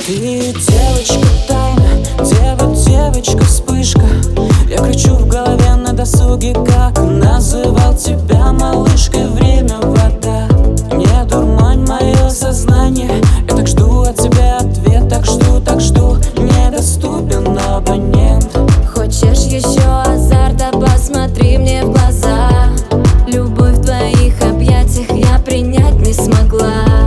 Ты девочка тайна, девочка вспышка. Я кричу в голове на досуге, как называл тебя малышкой. Время вода, не дурмань мое сознание. Я так жду от тебя ответ, так жду, недоступен абонент. Хочешь еще азарта, посмотри мне в глаза. Любовь в твоих объятиях я принять не смогла.